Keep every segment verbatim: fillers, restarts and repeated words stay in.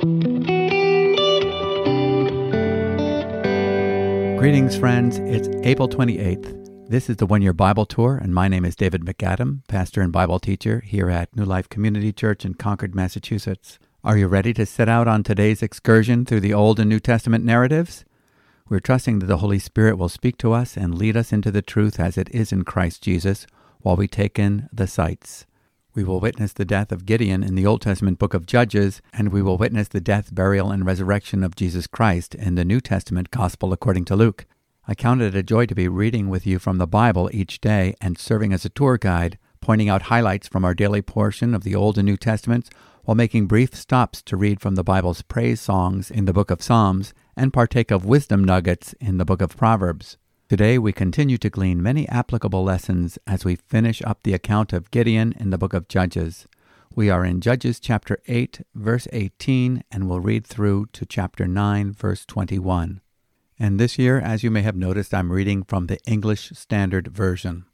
Greetings, friends. It's April twenty-eighth. This is the One Year Bible Tour, and my name is David McAdam, pastor and Bible teacher here at New Life Community Church in Concord, Massachusetts. Are you ready to set out on today's excursion through the Old and New Testament narratives? We're trusting that the Holy Spirit will speak to us and lead us into the truth as it is in Christ Jesus while we take in the sights. We will witness the death of Gideon in the Old Testament book of Judges, and we will witness the death, burial, and resurrection of Jesus Christ in the New Testament Gospel according to Luke. I count it a joy to be reading with you from the Bible each day and serving as a tour guide, pointing out highlights from our daily portion of the Old and New Testaments, while making brief stops to read from the Bible's praise songs in the book of Psalms and partake of wisdom nuggets in the book of Proverbs. Today we continue to glean many applicable lessons as we finish up the account of Gideon in the book of Judges. We are in Judges chapter eight, verse eighteen, and we'll read through to chapter nine, verse twenty-one. And this year, as you may have noticed, I'm reading from the English Standard Version.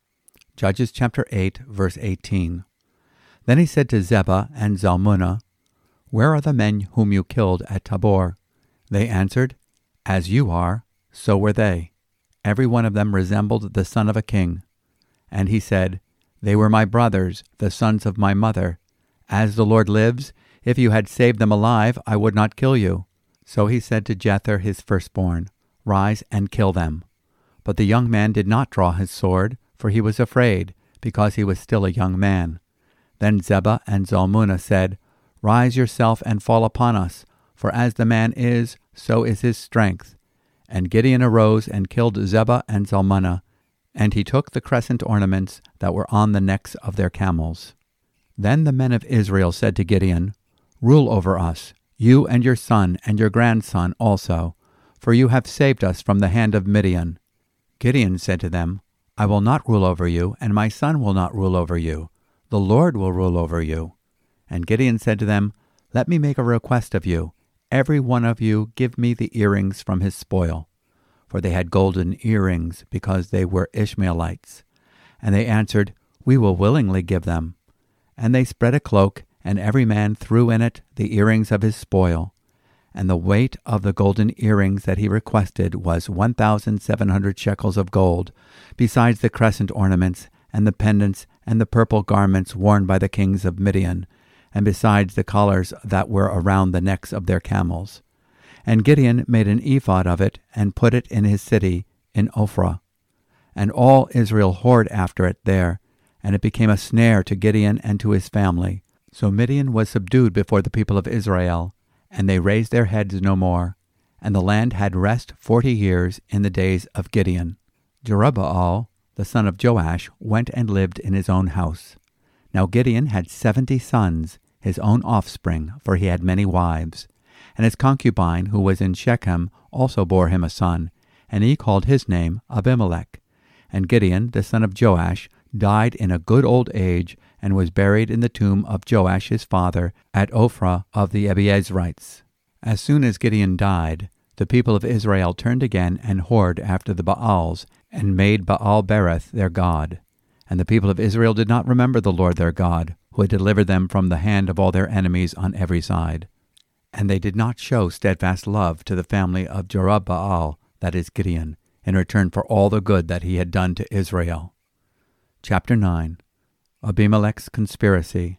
Judges chapter eight, verse eighteen. Then he said to Zebah and Zalmunna, "Where are the men whom you killed at Tabor?" They answered, "As you are, so were they. Every one of them resembled the son of a king." And he said, "They were my brothers, the sons of my mother. As the Lord lives, if you had saved them alive, I would not kill you." So he said to Jether his firstborn, "Rise and kill them." But the young man did not draw his sword, for he was afraid, because he was still a young man. Then Zebah and Zalmunna said, "Rise yourself and fall upon us, for as the man is, so is his strength." And Gideon arose and killed Zebah and Zalmunna, and he took the crescent ornaments that were on the necks of their camels. Then the men of Israel said to Gideon, "Rule over us, you and your son and your grandson also, for you have saved us from the hand of Midian." Gideon said to them, "I will not rule over you, and my son will not rule over you. The Lord will rule over you." And Gideon said to them, "Let me make a request of you. Every one of you give me the earrings from his spoil." For they had golden earrings, because they were Ishmaelites. And they answered, "We will willingly give them." And they spread a cloak, and every man threw in it the earrings of his spoil. And the weight of the golden earrings that he requested was one thousand seven hundred shekels of gold, besides the crescent ornaments, and the pendants, and the purple garments worn by the kings of Midian, and besides the collars that were around the necks of their camels. And Gideon made an ephod of it, and put it in his city, in Ophrah. And all Israel whored after it there, and it became a snare to Gideon and to his family. So Midian was subdued before the people of Israel, and they raised their heads no more. And the land had rest forty years in the days of Gideon. Jerubbaal, the son of Joash, went and lived in his own house. Now Gideon had seventy sons, his own offspring, for he had many wives. And his concubine, who was in Shechem, also bore him a son, and he called his name Abimelech. And Gideon, the son of Joash, died in a good old age, and was buried in the tomb of Joash his father at Ophrah of the Abiezrites. As soon as Gideon died, the people of Israel turned again and whored after the Baals, and made Baal-berith their god. And the people of Israel did not remember the Lord their God, who had delivered them from the hand of all their enemies on every side. And they did not show steadfast love to the family of Jerubbaal, that is Gideon, in return for all the good that he had done to Israel. Chapter nine. Abimelech's Conspiracy.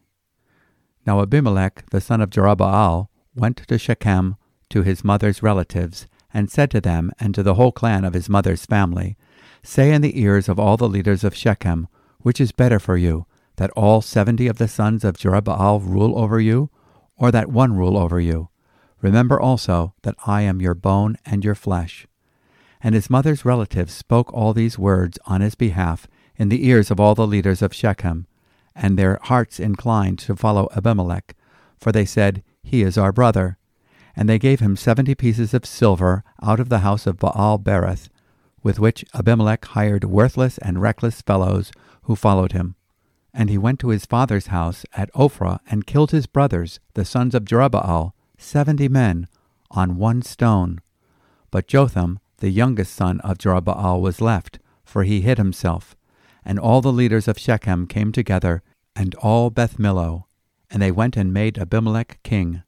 Now Abimelech, the son of Jerubbaal, went to Shechem to his mother's relatives, and said to them and to the whole clan of his mother's family, "Say in the ears of all the leaders of Shechem, which is better for you, that all seventy of the sons of Jerubbaal rule over you, or that one rule over you? Remember also that I am your bone and your flesh." And his mother's relatives spoke all these words on his behalf in the ears of all the leaders of Shechem, and their hearts inclined to follow Abimelech, for they said, "He is our brother." And they gave him seventy pieces of silver out of the house of Baal-berith, with which Abimelech hired worthless and reckless fellows who followed him. And he went to his father's house at Ophrah and killed his brothers, the sons of Jerubbaal, seventy men, on one stone. But Jotham, the youngest son of Jerubbaal, was left, for he hid himself. And all the leaders of Shechem came together, and all Beth Millo, and they went and made Abimelech king.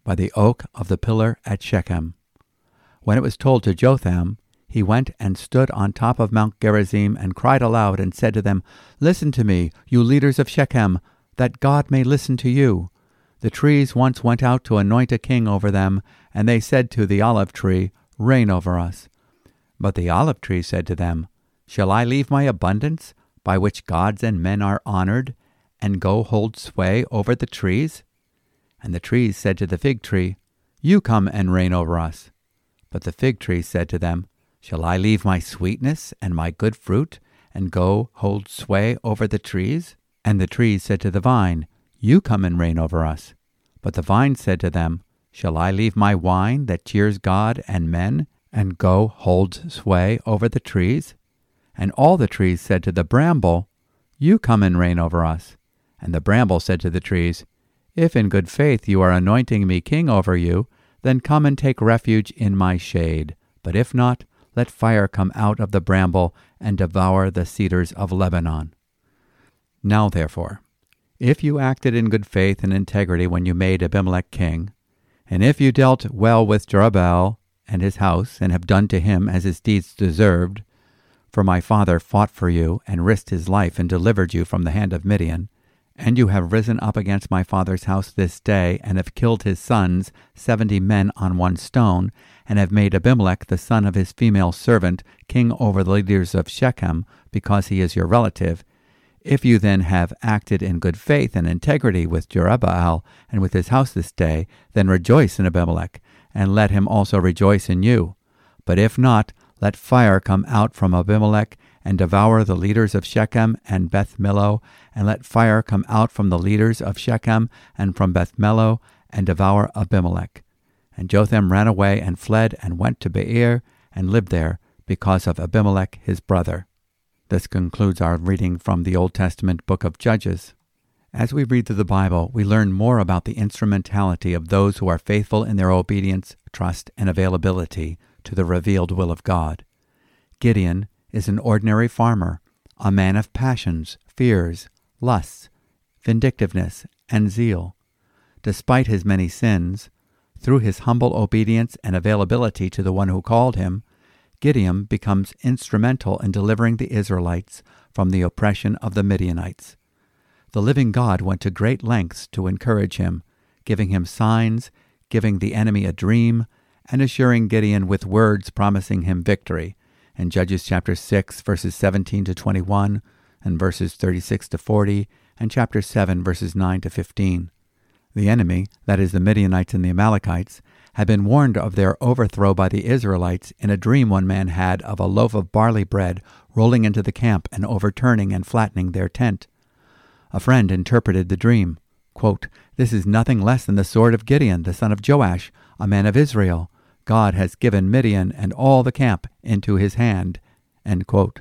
by the oak of the pillar at Shechem. When it was told to Jotham, he went and stood on top of Mount Gerizim and cried aloud and said to them, "Listen to me, you leaders of Shechem, that God may listen to you. The trees once went out to anoint a king over them, and they said to the olive tree, 'Reign over us.' But the olive tree said to them, 'Shall I leave my abundance, by which gods and men are honored, and go hold sway over the trees?' And the trees said to the fig tree, 'You come and reign over us.' But the fig tree said to them, 'Shall I leave my sweetness and my good fruit, and go hold sway over the trees?' And the trees said to the vine, 'You come and reign over us.' But the vine said to them, 'Shall I leave my wine that cheers God and men, and go hold sway over the trees?' And all the trees said to the bramble, 'You come and reign over us.' And the bramble said to the trees, 'If in good faith you are anointing me king over you, then come and take refuge in my shade. But if not, let fire come out of the bramble and devour the cedars of Lebanon.' Now therefore, if you acted in good faith and integrity when you made Abimelech king, and if you dealt well with Jerubbaal and his house, and have done to him as his deeds deserved, for my father fought for you and risked his life and delivered you from the hand of Midian, and you have risen up against my father's house this day, and have killed his sons, seventy men on one stone, and have made Abimelech the son of his female servant king over the leaders of Shechem, because he is your relative. If you then have acted in good faith and integrity with Jerubbaal and with his house this day, then rejoice in Abimelech, and let him also rejoice in you. But if not, let fire come out from Abimelech, and devour the leaders of Shechem and Beth Millo, and let fire come out from the leaders of Shechem and from Beth Millo, and devour Abimelech." And Jotham ran away and fled and went to Beer, and lived there, because of Abimelech his brother. This concludes our reading from the Old Testament book of Judges. As we read through the Bible, we learn more about the instrumentality of those who are faithful in their obedience, trust, and availability to the revealed will of God. Gideon is an ordinary farmer, a man of passions, fears, lusts, vindictiveness, and zeal. Despite his many sins, through his humble obedience and availability to the one who called him, Gideon becomes instrumental in delivering the Israelites from the oppression of the Midianites. The living God went to great lengths to encourage him, giving him signs, giving the enemy a dream, and assuring Gideon with words promising him victory, in Judges chapter six, verses seventeen to twenty-one, and verses thirty-six to forty, and chapter seven, verses nine to fifteen. The enemy, that is the Midianites and the Amalekites, had been warned of their overthrow by the Israelites in a dream one man had of a loaf of barley bread rolling into the camp and overturning and flattening their tent. A friend interpreted the dream. Quote, "This is nothing less than the sword of Gideon, the son of Joash, a man of Israel. God has given Midian and all the camp into his hand." End quote.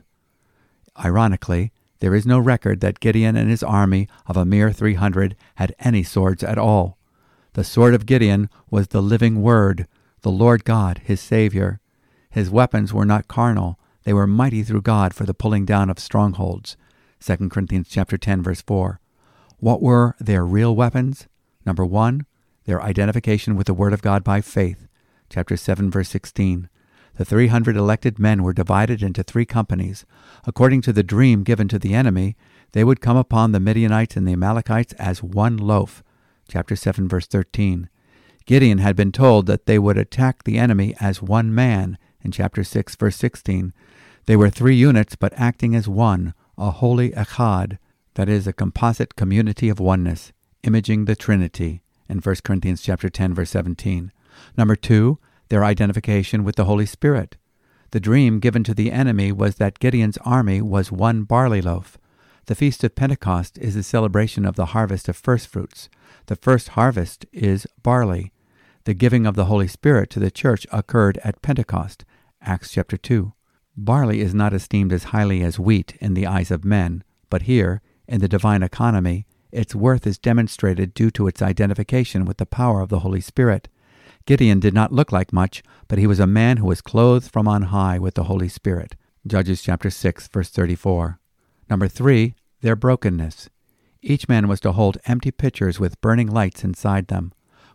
Ironically, there is no record that Gideon and his army of a mere three hundred had any swords at all. The sword of Gideon was the living word, the Lord God, his Savior. His weapons were not carnal. They were mighty through God for the pulling down of strongholds. Second Corinthians chapter ten, verse four. What were their real weapons? Number one, their identification with the Word of God by faith. Chapter seven, verse sixteen. The three hundred elected men were divided into three companies. According to the dream given to the enemy, they would come upon the Midianites and the Amalekites as one loaf. Chapter seven, verse thirteen. Gideon had been told that they would attack the enemy as one man in chapter six, verse sixteen. They were three units, but acting as one, a holy echad, that is, a composite community of oneness, imaging the Trinity, in First Corinthians chapter ten, verse seventeen. Number two, their identification with the Holy Spirit. The dream given to the enemy was that Gideon's army was one barley loaf. The Feast of Pentecost is the celebration of the harvest of firstfruits. The first harvest is barley. The giving of the Holy Spirit to the church occurred at Pentecost, Acts chapter two. Barley is not esteemed as highly as wheat in the eyes of men, but here, in the divine economy, its worth is demonstrated due to its identification with the power of the Holy Spirit. Gideon did not look like much, but he was a man who was clothed from on high with the Holy Spirit. Judges chapter six, verse thirty-four. Number three, their brokenness. Each man was to hold empty pitchers with burning lights inside them.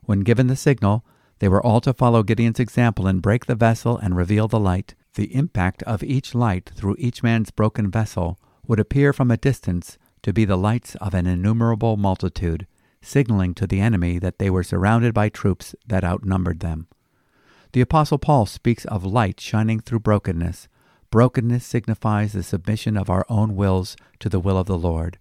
When given the signal, they were all to follow Gideon's example and break the vessel and reveal the light. The impact of each light through each man's broken vessel would appear from a distance to be the lights of an innumerable multitude, signaling to the enemy that they were surrounded by troops that outnumbered them. The Apostle Paul speaks of light shining through brokenness. Brokenness signifies the submission of our own wills to the will of the Lord.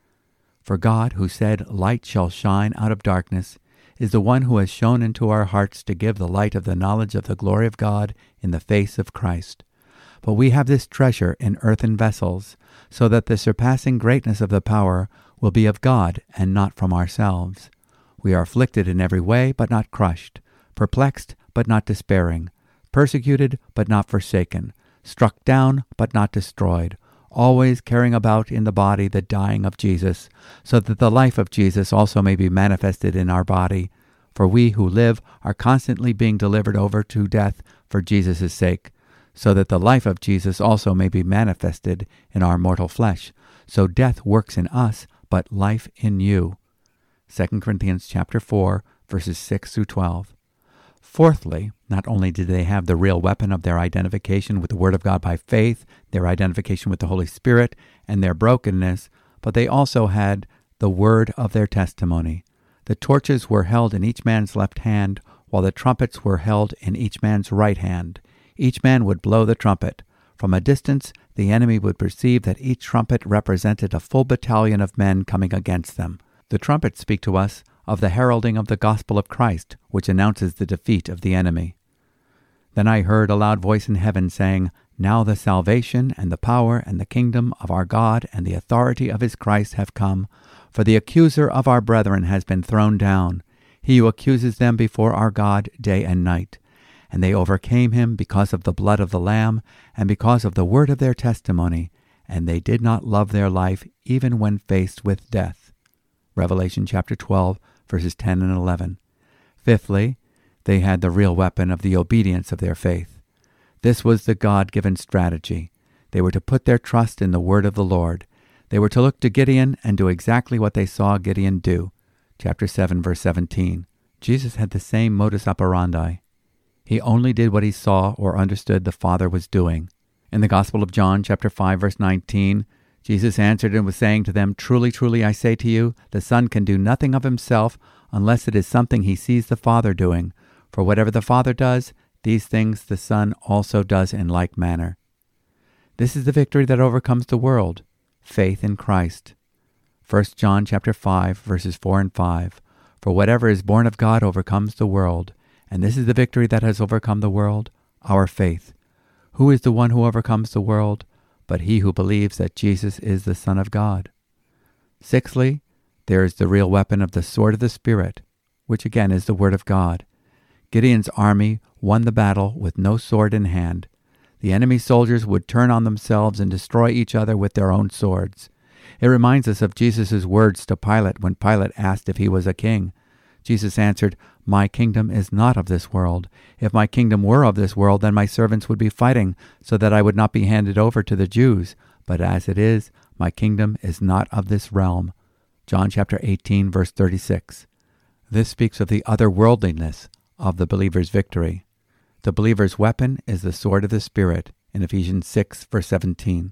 For God, who said, "Light shall shine out of darkness," is the one who has shone into our hearts to give the light of the knowledge of the glory of God in the face of Christ. But we have this treasure in earthen vessels, so that the surpassing greatness of the power will be of God and not from ourselves. We are afflicted in every way, but not crushed, perplexed, but not despairing, persecuted, but not forsaken, struck down, but not destroyed, always carrying about in the body the dying of Jesus, so that the life of Jesus also may be manifested in our body. For we who live are constantly being delivered over to death for Jesus' sake, so that the life of Jesus also may be manifested in our mortal flesh. So death works in us, but life in you. Second Corinthians chapter four, verses six through twelve. Fourthly, not only did they have the real weapon of their identification with the Word of God by faith, their identification with the Holy Spirit, and their brokenness, but they also had the word of their testimony. The torches were held in each man's left hand, while the trumpets were held in each man's right hand. Each man would blow the trumpet. From a distance, the enemy would perceive that each trumpet represented a full battalion of men coming against them. The trumpets speak to us of the heralding of the gospel of Christ, which announces the defeat of the enemy. Then I heard a loud voice in heaven saying, "Now the salvation and the power and the kingdom of our God and the authority of his Christ have come, for the accuser of our brethren has been thrown down, he who accuses them before our God day and night. And they overcame him because of the blood of the Lamb and because of the word of their testimony, and they did not love their life even when faced with death." Revelation chapter twelve, verses ten and eleven. Fifthly, they had the real weapon of the obedience of their faith. This was the God-given strategy. They were to put their trust in the word of the Lord. They were to look to Gideon and do exactly what they saw Gideon do. Chapter seven, verse seventeen. Jesus had the same modus operandi. He only did what he saw or understood the Father was doing. In the Gospel of John, chapter five, verse nineteen, Jesus answered and was saying to them, "Truly, truly, I say to you, the Son can do nothing of himself unless it is something he sees the Father doing. For whatever the Father does, these things the Son also does in like manner." This is the victory that overcomes the world, faith in Christ. First John chapter five, verses four and five. For whatever is born of God overcomes the world, and this is the victory that has overcome the world, our faith. Who is the one who overcomes the world? But he who believes that Jesus is the Son of God. Sixthly, there is the real weapon of the sword of the Spirit, which again is the Word of God. Gideon's army won the battle with no sword in hand. The enemy soldiers would turn on themselves and destroy each other with their own swords. It reminds us of Jesus' words to Pilate when Pilate asked if he was a king. Jesus answered, "My kingdom is not of this world. If my kingdom were of this world, then my servants would be fighting so that I would not be handed over to the Jews. But as it is, my kingdom is not of this realm." John chapter eighteen, verse thirty-six. This speaks of the otherworldliness of the believer's victory. The believer's weapon is the sword of the Spirit in Ephesians six, verse seventeen.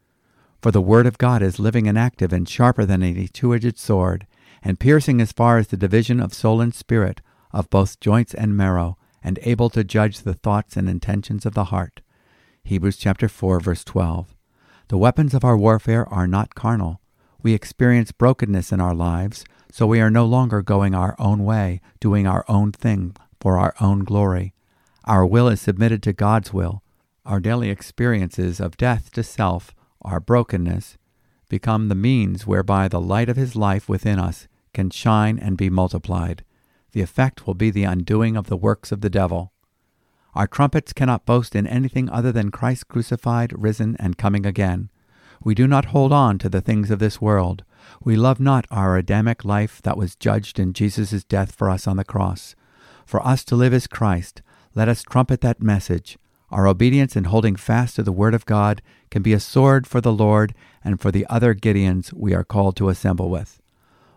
For the word of God is living and active and sharper than any two-edged sword, and piercing as far as the division of soul and spirit, of both joints and marrow, and able to judge the thoughts and intentions of the heart. Hebrews chapter four, verse twelve. The weapons of our warfare are not carnal. We experience brokenness in our lives, so we are no longer going our own way, doing our own thing for our own glory. Our will is submitted to God's will. Our daily experiences of death to self, our brokenness, become the means whereby the light of his life within us can shine and be multiplied. The effect will be the undoing of the works of the devil. Our trumpets cannot boast in anything other than Christ crucified, risen, and coming again. We do not hold on to the things of this world. We love not our Adamic life that was judged in Jesus' death for us on the cross. For us to live is Christ. Let us trumpet that message. Our obedience in holding fast to the word of God can be a sword for the Lord and for the other Gideons we are called to assemble with.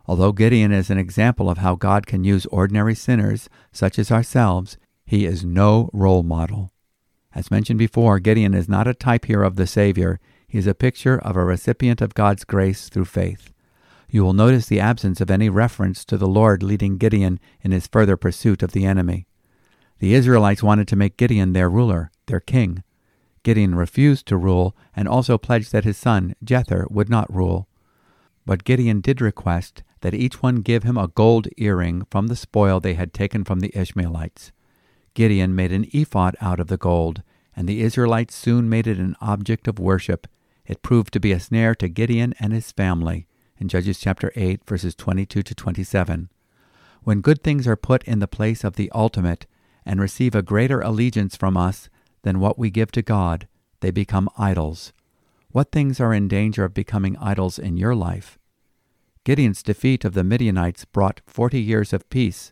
Although Gideon is an example of how God can use ordinary sinners, such as ourselves, he is no role model. As mentioned before, Gideon is not a type here of the Savior. He is a picture of a recipient of God's grace through faith. You will notice the absence of any reference to the Lord leading Gideon in his further pursuit of the enemy. The Israelites wanted to make Gideon their ruler, their king. Gideon refused to rule and also pledged that his son, Jether, would not rule. But Gideon did request that each one give him a gold earring from the spoil they had taken from the Ishmaelites. Gideon made an ephod out of the gold, and the Israelites soon made it an object of worship. It proved to be a snare to Gideon and his family, in Judges chapter eight, verses twenty-two to twenty-seven. When good things are put in the place of the ultimate and receive a greater allegiance from us than what we give to God, they become idols. What things are in danger of becoming idols in your life? Gideon's defeat of the Midianites brought forty years of peace.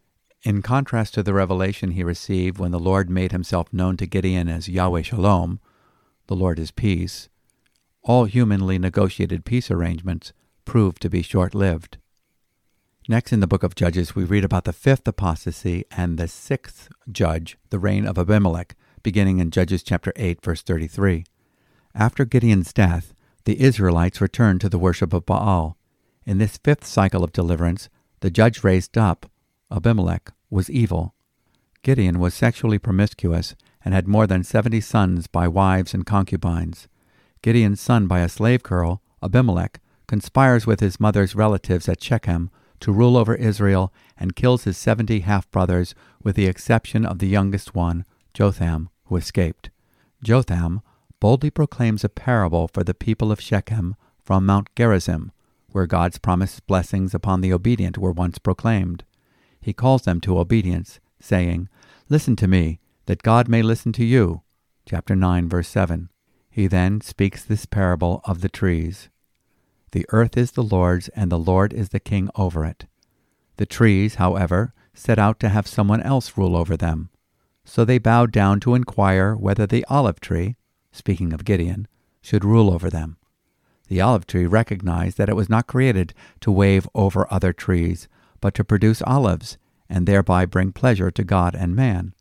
In contrast to the revelation he received when the Lord made himself known to Gideon as Yahweh Shalom, the Lord is peace, all humanly negotiated peace arrangements proved to be short-lived. Next in the book of Judges, we read about the fifth apostasy and the sixth judge, the reign of Abimelech, beginning in Judges chapter eight, verse thirty-three. After Gideon's death, the Israelites returned to the worship of Baal. In this fifth cycle of deliverance, the judge raised up, Abimelech, was evil. Gideon was sexually promiscuous and had more than seventy sons by wives and concubines. Gideon's son by a slave girl, Abimelech, conspires with his mother's relatives at Shechem to rule over Israel and kills his seventy half-brothers with the exception of the youngest one, Jotham, who escaped. Jotham boldly proclaims a parable for the people of Shechem from Mount Gerizim, where God's promised blessings upon the obedient were once proclaimed. He calls them to obedience, saying, "Listen to me, that God may listen to you." Chapter nine, verse seven. He then speaks this parable of the trees. The earth is the Lord's, and the Lord is the king over it. The trees, however, set out to have someone else rule over them. So they bowed down to inquire whether the olive tree, speaking of Gideon, should rule over them. The olive tree recognized that it was not created to wave over other trees, but to produce olives, and thereby bring pleasure to God and man.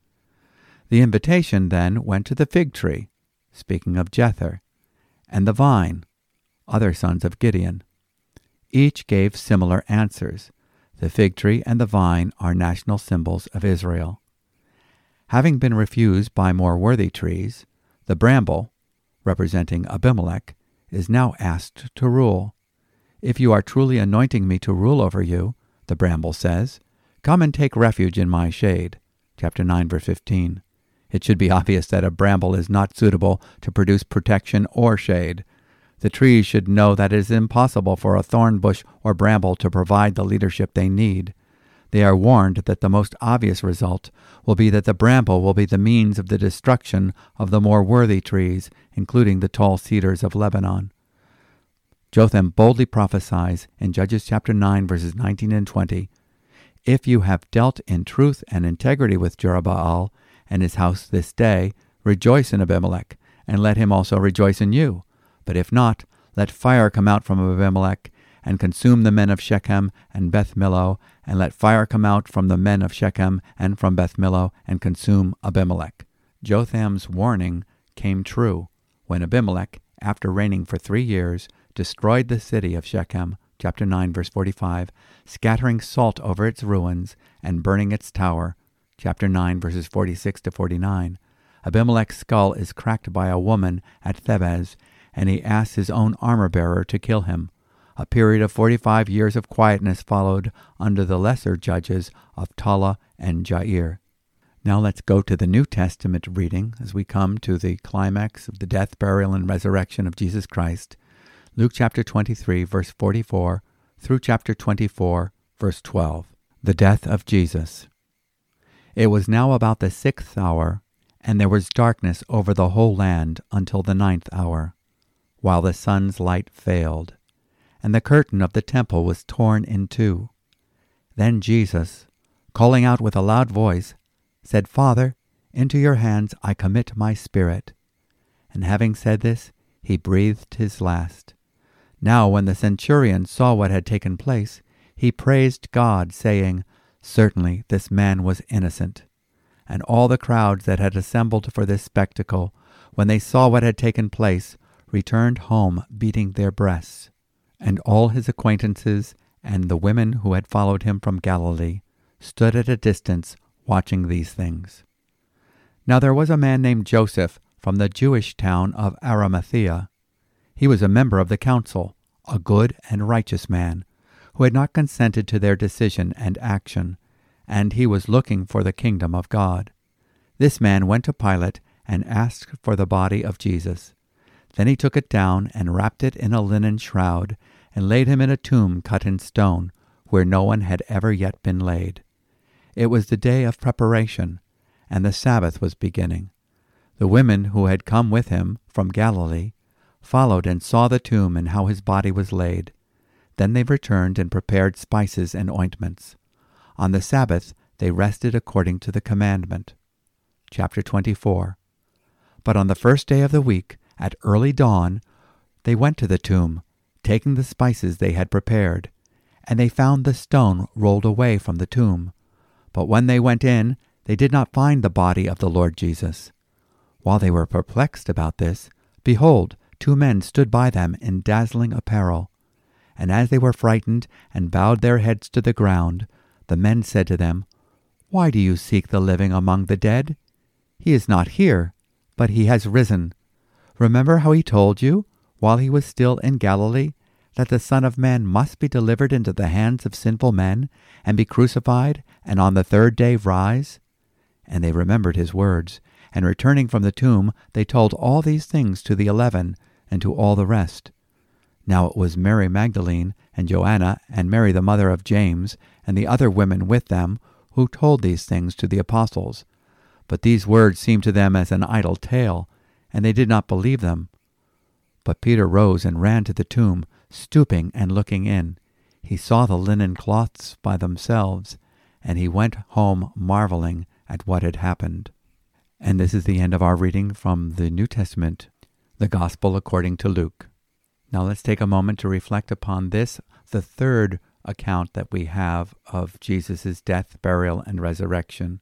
The invitation then went to the fig tree, speaking of Jether, and the vine, other sons of Gideon. Each gave similar answers. The fig tree and the vine are national symbols of Israel. Having been refused by more worthy trees, the bramble, representing Abimelech, is now asked to rule. "If you are truly anointing me to rule over you," the bramble says, "come and take refuge in my shade." Chapter nine, verse fifteen. It should be obvious that a bramble is not suitable to produce protection or shade. The trees should know that it is impossible for a thorn bush or bramble to provide the leadership they need. They are warned that the most obvious result will be that the bramble will be the means of the destruction of the more worthy trees, including the tall cedars of Lebanon. Jotham boldly prophesies in Judges chapter nine, verses nineteen and twenty, "If you have dealt in truth and integrity with Jerubbaal and his house this day, rejoice in Abimelech, and let him also rejoice in you. But if not, let fire come out from Abimelech, and consume the men of Shechem and Beth Millo, and let fire come out from the men of Shechem and from Beth Millo, and consume Abimelech." Jotham's warning came true when Abimelech, after reigning for three years, destroyed the city of Shechem, chapter nine, verse forty-five, scattering salt over its ruins and burning its tower, chapter nine, verses forty-six to forty-nine. Abimelech's skull is cracked by a woman at Thebez, and he asks his own armor-bearer to kill him. A period of forty-five years of quietness followed under the lesser judges of Tola and Jair. Now let's go to the New Testament reading as we come to the climax of the death, burial, and resurrection of Jesus Christ. Luke chapter twenty-three, verse forty-four, through chapter twenty-four, verse twelve. The death of Jesus. It was now about the sixth hour, and there was darkness over the whole land until the ninth hour, while the sun's light failed, and the curtain of the temple was torn in two. Then Jesus, calling out with a loud voice, said, "Father, into your hands I commit my spirit." And having said this, he breathed his last. Now when the centurion saw what had taken place, he praised God, saying, "Certainly this man was innocent." And all the crowds that had assembled for this spectacle, when they saw what had taken place, returned home beating their breasts. And all his acquaintances and the women who had followed him from Galilee stood at a distance watching these things. Now there was a man named Joseph from the Jewish town of Arimathea. He was a member of the council, a good and righteous man, who had not consented to their decision and action, and he was looking for the kingdom of God. This man went to Pilate and asked for the body of Jesus. Then he took it down and wrapped it in a linen shroud and laid him in a tomb cut in stone, where no one had ever yet been laid. It was the day of preparation, and the Sabbath was beginning. The women who had come with him from Galilee followed and saw the tomb and how his body was laid. Then they returned and prepared spices and ointments. On the Sabbath they rested according to the commandment. Chapter twenty-four. But on the first day of the week, at early dawn, they went to the tomb, taking the spices they had prepared, and they found the stone rolled away from the tomb. But when they went in, they did not find the body of the Lord Jesus. While they were perplexed about this, behold, two men stood by them in dazzling apparel. And as they were frightened and bowed their heads to the ground, the men said to them, "Why do you seek the living among the dead? He is not here, but he has risen. Remember how he told you, while he was still in Galilee, that the Son of Man must be delivered into the hands of sinful men, and be crucified, and on the third day rise?" And they remembered his words, and returning from the tomb, they told all these things to the eleven, and to all the rest. Now it was Mary Magdalene, and Joanna, and Mary the mother of James, and the other women with them, who told these things to the apostles. But these words seemed to them as an idle tale, and they did not believe them. But Peter rose and ran to the tomb, stooping and looking in. He saw the linen cloths by themselves, and he went home marveling at what had happened. And this is the end of our reading from the New Testament, the Gospel according to Luke. Now let's take a moment to reflect upon this, the third account that we have of Jesus' death, burial, and resurrection.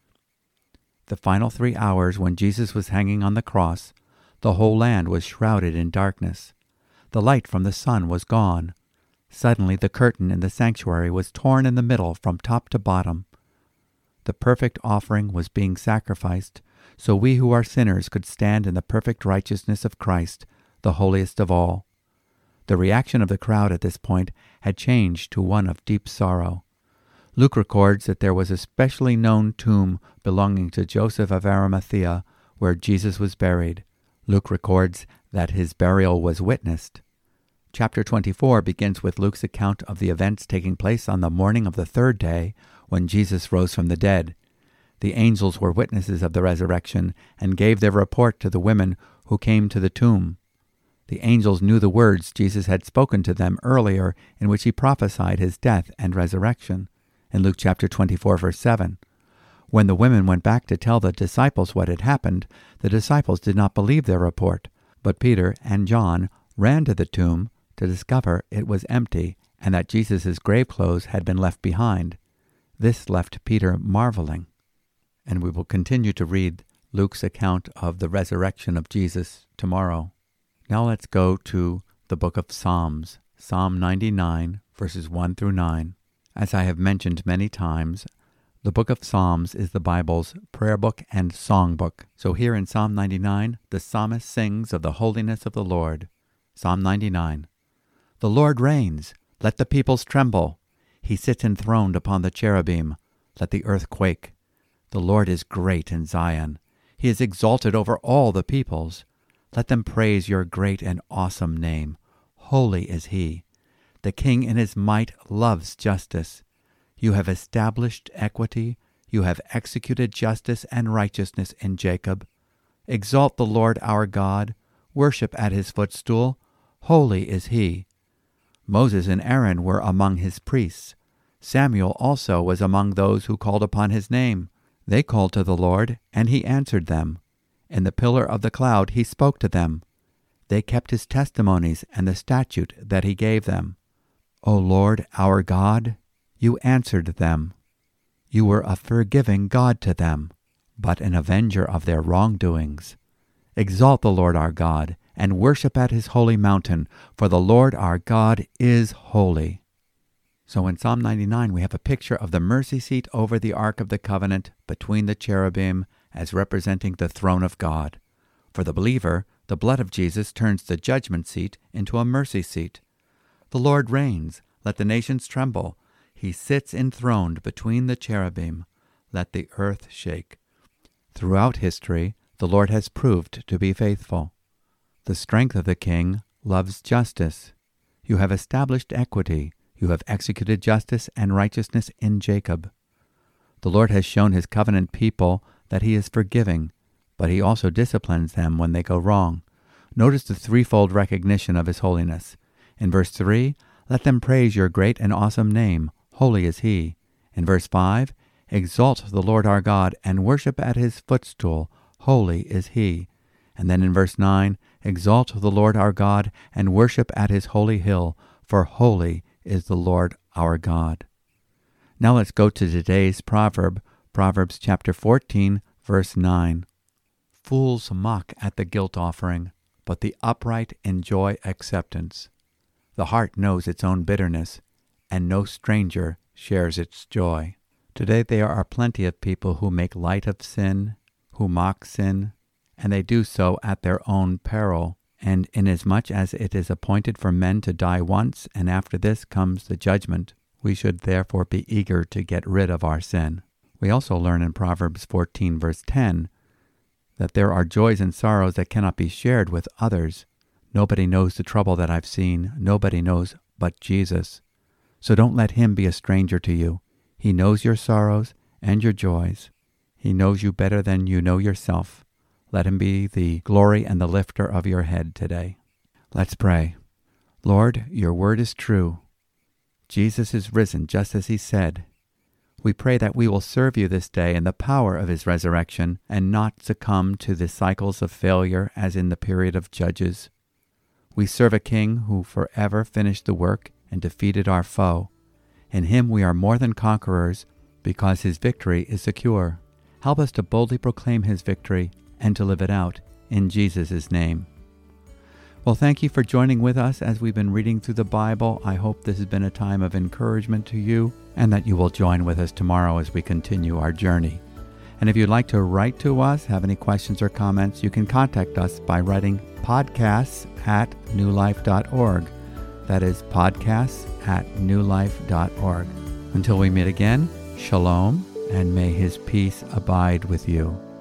The final three hours when Jesus was hanging on the cross, the whole land was shrouded in darkness. The light from the sun was gone. Suddenly the curtain in the sanctuary was torn in the middle from top to bottom. The perfect offering was being sacrificed, so we who are sinners could stand in the perfect righteousness of Christ, the holiest of all. The reaction of the crowd at this point had changed to one of deep sorrow. Luke records that there was a specially known tomb belonging to Joseph of Arimathea where Jesus was buried. Luke records that his burial was witnessed. Chapter twenty-four begins with Luke's account of the events taking place on the morning of the third day when Jesus rose from the dead. The angels were witnesses of the resurrection and gave their report to the women who came to the tomb. The angels knew the words Jesus had spoken to them earlier in which he prophesied his death and resurrection. In Luke chapter twenty-four, verse seven. When the women went back to tell the disciples what had happened, the disciples did not believe their report, but Peter and John ran to the tomb to discover it was empty and that Jesus' grave clothes had been left behind. This left Peter marveling. And we will continue to read Luke's account of the resurrection of Jesus tomorrow. Now let's go to the book of Psalms, Psalm ninety-nine, verses one through nine. As I have mentioned many times, the book of Psalms is the Bible's prayer book and song book. So here in Psalm ninety-nine, the psalmist sings of the holiness of the Lord. Psalm ninety-nine. The Lord reigns. Let the peoples tremble. He sits enthroned upon the cherubim. Let the earth quake. The Lord is great in Zion. He is exalted over all the peoples. Let them praise your great and awesome name. Holy is he. The King in his might loves justice. You have established equity. You have executed justice and righteousness in Jacob. Exalt the Lord our God. Worship at his footstool. Holy is he. Moses and Aaron were among his priests. Samuel also was among those who called upon his name. They called to the Lord, and he answered them. In the pillar of the cloud he spoke to them. They kept his testimonies and the statute that he gave them. O Lord our God, you answered them. You were a forgiving God to them, but an avenger of their wrongdoings. Exalt the Lord our God, and worship at his holy mountain, for the Lord our God is holy. So in Psalm ninety-nine, we have a picture of the mercy seat over the Ark of the Covenant between the cherubim as representing the throne of God. For the believer, the blood of Jesus turns the judgment seat into a mercy seat. The Lord reigns, let the nations tremble. He sits enthroned between the cherubim, let the earth shake. Throughout history, the Lord has proved to be faithful. The strength of the King loves justice. You have established equity. You have executed justice and righteousness in Jacob. The Lord has shown his covenant people that he is forgiving, but he also disciplines them when they go wrong. Notice the threefold recognition of his holiness. In verse three, let them praise your great and awesome name. Holy is he. In verse five, exalt the Lord our God and worship at his footstool. Holy is he. And then in verse nine, exalt the Lord our God and worship at his holy hill, for holy is the Lord our God. Now let's go to today's proverb, Proverbs chapter fourteen, verse nine. Fools mock at the guilt offering, but the upright enjoy acceptance. The heart knows its own bitterness, and no stranger shares its joy. Today there are plenty of people who make light of sin, who mock sin, and they do so at their own peril. And inasmuch as it is appointed for men to die once, and after this comes the judgment, we should therefore be eager to get rid of our sin. We also learn in Proverbs fourteen, verse ten, that there are joys and sorrows that cannot be shared with others. Nobody knows the trouble that I've seen. Nobody knows but Jesus. So don't let him be a stranger to you. He knows your sorrows and your joys. He knows you better than you know yourself. Let him be the glory and the lifter of your head today. Let's pray. Lord, your word is true. Jesus is risen just as he said. We pray that we will serve you this day in the power of his resurrection and not succumb to the cycles of failure as in the period of Judges. We serve a king who forever finished the work and defeated our foe. In him we are more than conquerors because his victory is secure. Help us to boldly proclaim his victory and to live it out in Jesus' name. Well, thank you for joining with us as we've been reading through the Bible. I hope this has been a time of encouragement to you and that you will join with us tomorrow as we continue our journey. And if you'd like to write to us, have any questions or comments, you can contact us by writing podcasts at new life dot org. That is podcasts at new life dot org. Until we meet again, shalom, and may his peace abide with you.